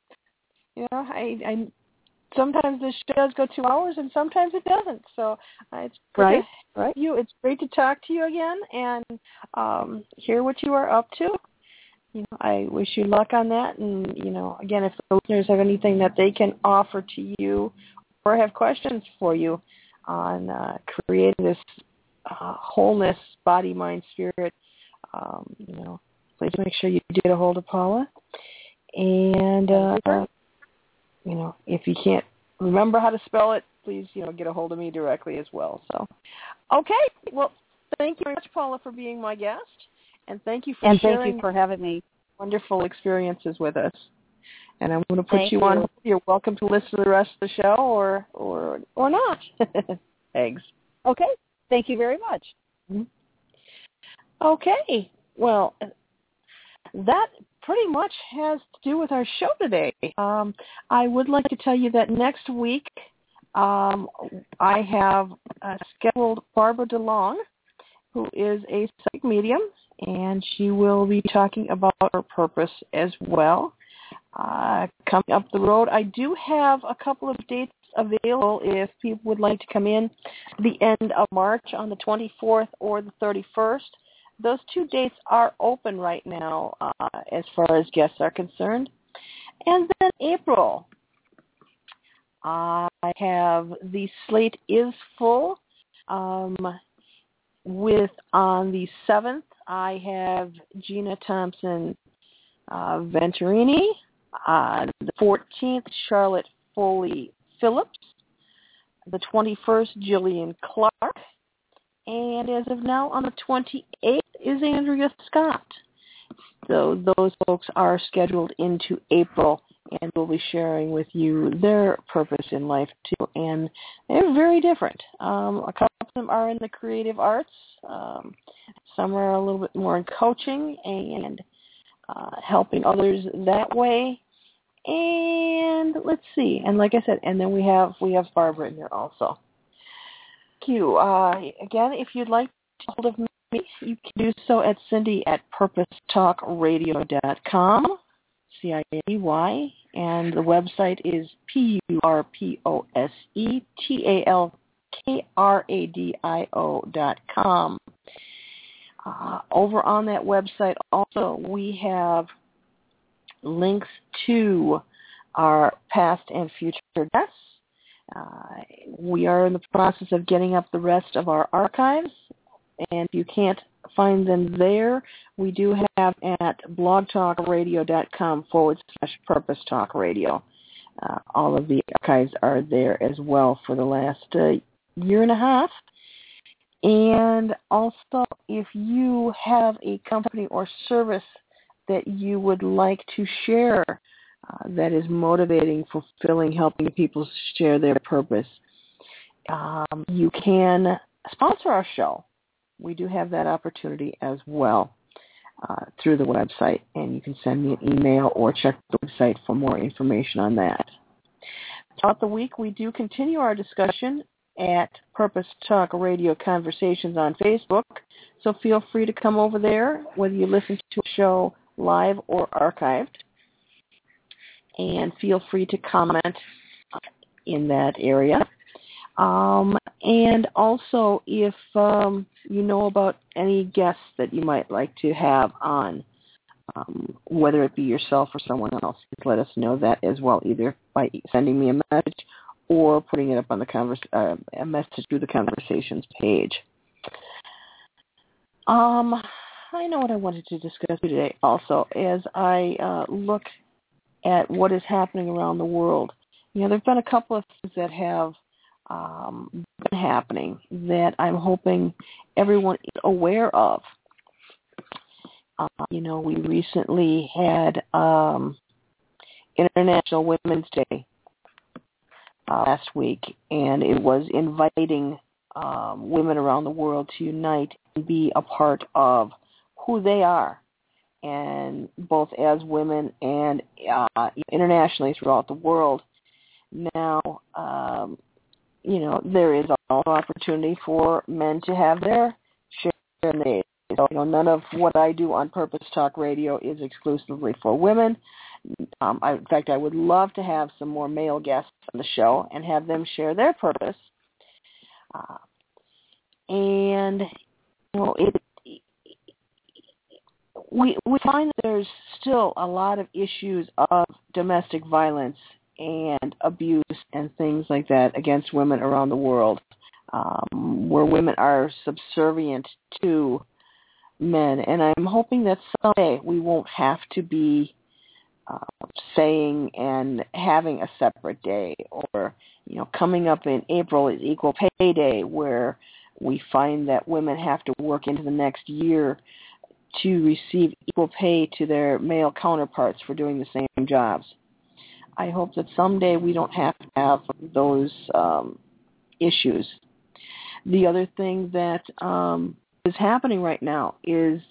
sometimes this show does go 2 hours, and sometimes it doesn't. So it's great. Right. It's great to talk to you again and hear what you are up to. I wish you luck on that. And again, if the listeners have anything that they can offer to you, or have questions for you on creating this wholeness, body, mind, spirit, please make sure you get a hold of Paula. And if you can't remember how to spell it, please get a hold of me directly as well. So, okay, well, thank you very much, Paula, for being my guest, and thank you for sharing. Thank you for having me. Wonderful experiences with us. And I'm going to put you on. You're welcome to listen to the rest of the show, or not. Thanks. Okay. Thank you very much. Okay. Well, that pretty much has to do with our show today. I would like to tell you that next week I have scheduled Barbara DeLong, who is a psychic medium, and she will be talking about her purpose as well. Coming up the road, I do have a couple of dates available if people would like to come in at the end of March on the 24th or the 31st. Those 2 dates are open right now as far as guests are concerned. And then April, I have the slate is full. With on the 7th, I have Gina Thompson Venturini. On the 14th, Charlotte Foley Phillips. The 21st, Jillian Clark. And as of now, on the 28th is Andrea Scott. So those folks are scheduled into April, and will be sharing with you their purpose in life, too. And they're very different. A couple of them are in the creative arts. Some are a little bit more in coaching and helping others that way. And let's see. And like I said, and then we have Barbara in there also. Thank you. Again, if you'd like to get hold of me, you can do so at Cindy@PurposeTalkRadio.com, CINDY, and the website is PurposeTalkRadio.com. Over on that website also we have links to our past and future guests. We are in the process of getting up the rest of our archives, and if you can't find them there, we do have at blogtalkradio.com/Purpose Talk Radio. All of the archives are there as well for the last year and a half. And also, if you have a company or service that you would like to share that is motivating, fulfilling, helping people share their purpose, you can sponsor our show. We do have that opportunity as well through the website, and you can send me an email or check the website for more information on that. Throughout the week, we do continue our discussion at Purpose Talk Radio Conversations on Facebook, so feel free to come over there, whether you listen to a show live or archived, and feel free to comment in that area. And also, if you know about any guests that you might like to have on whether it be yourself or someone else. Let us know that as well, either by sending me a message or putting it up on the a message through the conversations page. I know what I wanted to discuss today also as I look at what is happening around the world. There have been a couple of things that have been happening that I'm hoping everyone is aware of. We recently had International Women's Day last week, and it was inviting women around the world to unite and be a part of who they are, and both as women and internationally throughout the world. Now, there is an opportunity for men to have their share in the day. So, none of what I do on Purpose Talk Radio is exclusively for women. In fact, I would love to have some more male guests on the show and have them share their purpose. We find that there's still a lot of issues of domestic violence and abuse and things like that against women around the world, where women are subservient to men. And I'm hoping that someday we won't have to be saying and having a separate day, or coming up in April is Equal Pay Day, where we find that women have to work into the next year to receive equal pay to their male counterparts for doing the same jobs. I hope that someday we don't have to have those issues. The other thing that is happening right now is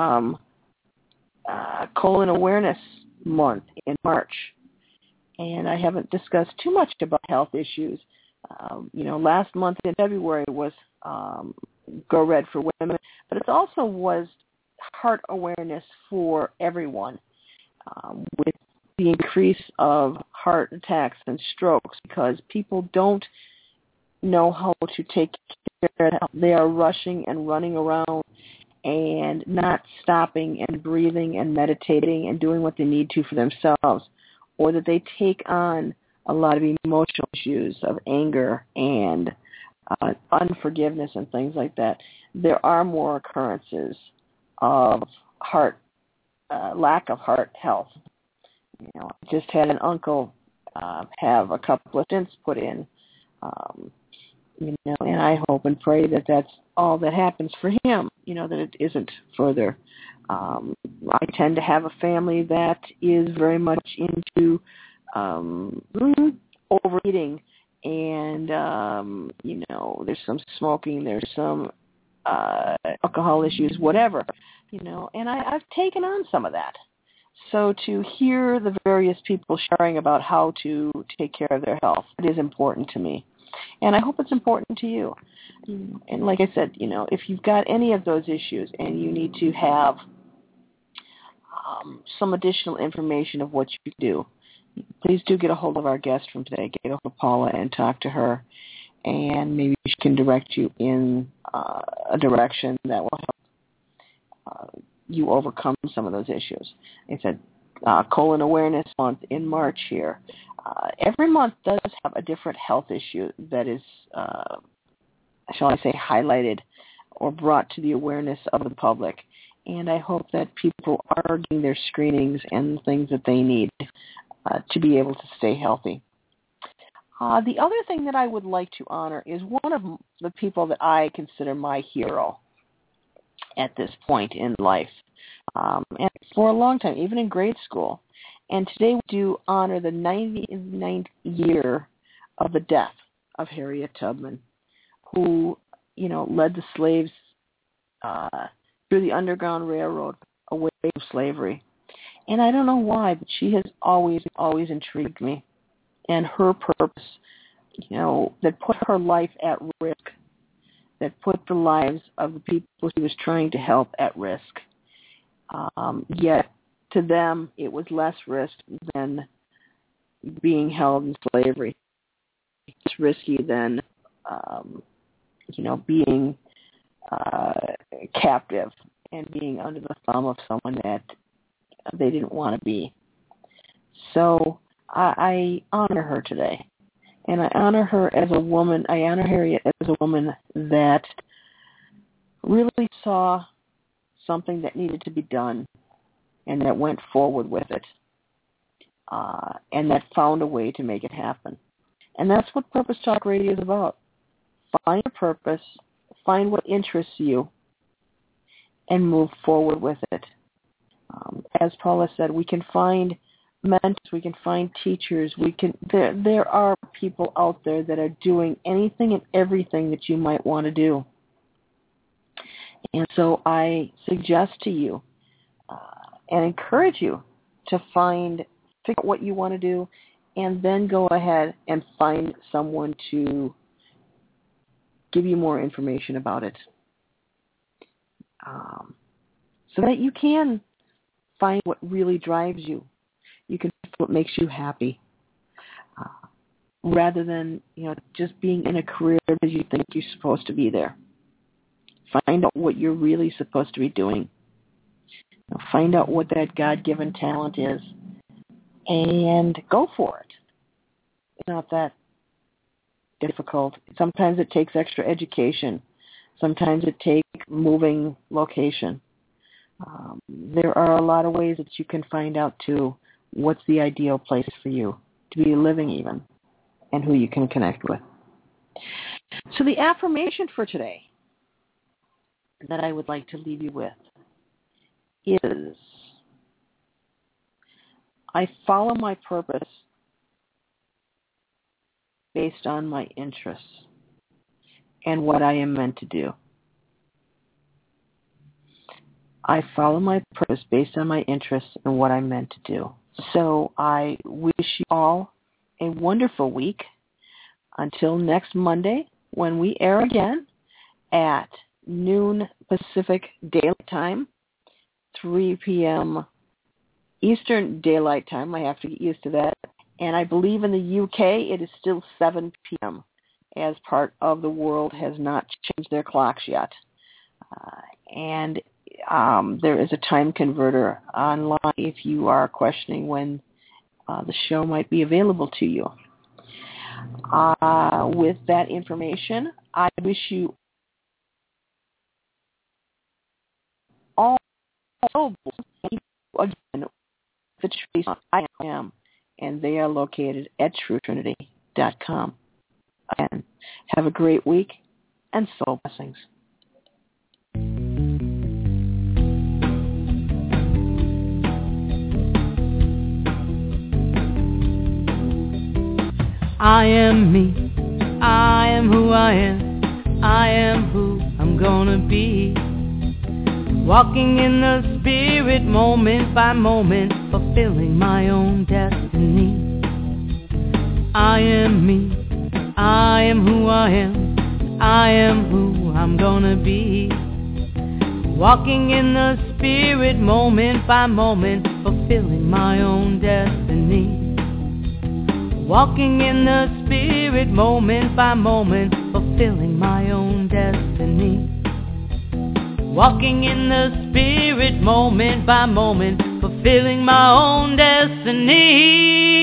Colon Awareness Month in March. And I haven't discussed too much about health issues. Last month in February was Go Red for Women, but it also was heart awareness for everyone, with the increase of heart attacks and strokes, because people don't know how to take care of health. They are rushing and running around and not stopping and breathing and meditating and doing what they need to for themselves, or that they take on a lot of emotional issues of anger and unforgiveness and things like that. There are more occurrences of lack of heart health. I just had an uncle have a couple of stents put in, and I hope and pray that that's all that happens for him, that it isn't further. I tend to have a family that is very much into overeating, and, there's some smoking, there's some alcohol issues, whatever, and I've taken on some of that. So to hear the various people sharing about how to take care of their health, it is important to me. And I hope it's important to you. And like I said, if you've got any of those issues and you need to have some additional information of what you do, please do get a hold of our guest from today. Get a hold of Paula and talk to her, and maybe she can direct you in a direction that will help you overcome some of those issues. It's a Colon Awareness Month in March here. Every month does have a different health issue that is, shall I say, highlighted or brought to the awareness of the public. And I hope that people are getting their screenings and things that they need to be able to stay healthy. The other thing that I would like to honor is one of the people that I consider my hero at this point in life, and for a long time, even in grade school. And today we do honor the 99th year of the death of Harriet Tubman, who, led the slaves through the Underground Railroad away from slavery. And I don't know why, but she has always intrigued me. And her purpose, that put her life at risk, that put the lives of the people she was trying to help at risk. Yet, to them, it was less risk than being held in slavery. It's risky than, being captive and being under the thumb of someone that they didn't want to be. So I honor her today. And I honor her as a woman. I honor Harriet as a woman that really saw something that needed to be done and that went forward with it, and that found a way to make it happen. And that's what Purpose Talk Radio is about. Find a purpose, find what interests you, and move forward with it. As Paula said, we can find mentors, we can find teachers, there are people out there that are doing anything and everything that you might want to do. And so I suggest to you and encourage you to figure out what you want to do, and then go ahead and find someone to give you more information about it, so that you can find what really drives you. You can find what makes you happy, rather than just being in a career because you think you're supposed to be there. Find out what you're really supposed to be doing. Find out what that God-given talent is, and go for it. It's not that difficult. Sometimes it takes extra education. Sometimes it takes moving location. There are a lot of ways that you can find out, too, what's the ideal place for you to be living even, and who you can connect with. So the affirmation for today that I would like to leave you with is, I follow my purpose based on my interests and what I am meant to do. I follow my purpose based on my interests and what I'm meant to do. So I wish you all a wonderful week until next Monday, when we air again at noon Pacific Daylight Time, 3 p.m. Eastern Daylight Time. I have to get used to that. And I believe in the UK it is still 7 p.m. as part of the world has not changed their clocks yet. And there is a time converter online if you are questioning when the show might be available to you. With that information, I wish you all again the choice I am, and they are located at TrueTrinity.com. Again, have a great week and soul blessings. I am me, I am who I am, I am who I'm gonna be. Walking in the spirit moment by moment, fulfilling my own destiny. I am me, I am who I am, I am who I'm gonna be. Walking in the spirit moment by moment, fulfilling my own destiny. Walking in the spirit moment by moment, fulfilling my own destiny. Walking in the spirit moment by moment, fulfilling my own destiny.